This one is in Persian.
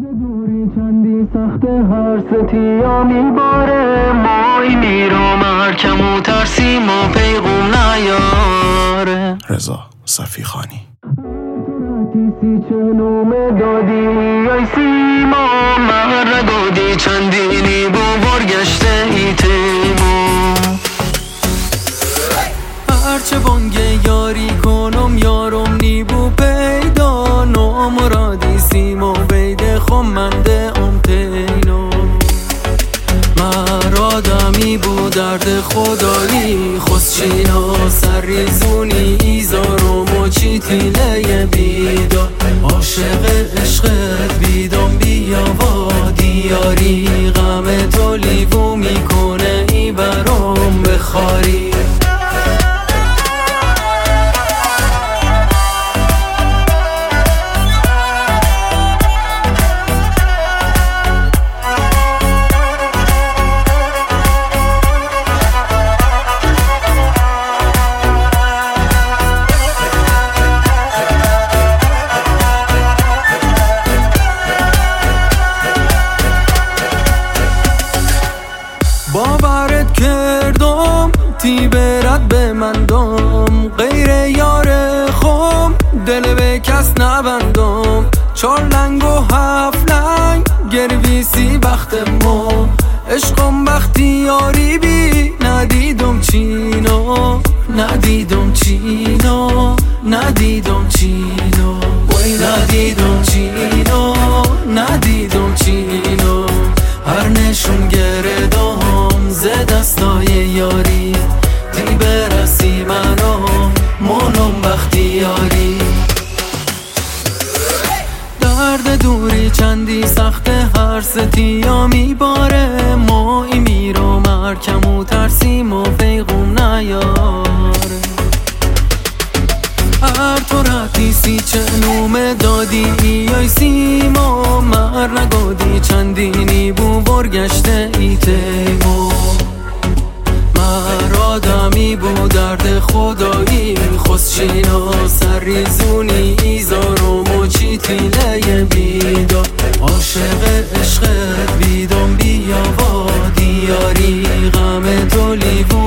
دوری چندی سخت هر ستیا میباره مای میرو مرکم و ترسیم و پیغوم نیاره. رضا صفیخانی. سی چنوم دادی ای سیما مهر نگادی چندینی بو برگشته ای تیمو. هرچه بانگه یاری کنم یارم نیبو پیدا نامرادی سیما بیده خمنده ام تینو. مرادمی بو درد خدایی خسچینا سریزونی ایزارم و چی تیله بیدا عاشق عشقت بیدم بیا و دیاری غم تو لیوو میکنه ای برام بخاری. باورت کردم تی برد به من دم غیر یار خوم دل به کس نبندم. 4 لنگ و 7 لنگ گرویسی بخت ما عشقم بختی یاری بی ندیدم چینو ندیدم چینو ندیدم چینو وای ندیدم چینو ندیدم چینو. هر نشون گردم ز دستای یاری دی برسی منو مونم بختیاری. درد دوری چندی سخت هر ستیا میباره مایی میرو مرکم و ترسیم و پیغوم نیاره. هر تو رتی سی چنوم دادی ای سیما مر نگادی چندینی بو برگشته ای تیمو. مرادمی بو درد خدایی خسچینا سریزونی ایزارم و چی تیله بیدا عاشق عشقت بیدم بیا و دیاری غم تو لیوو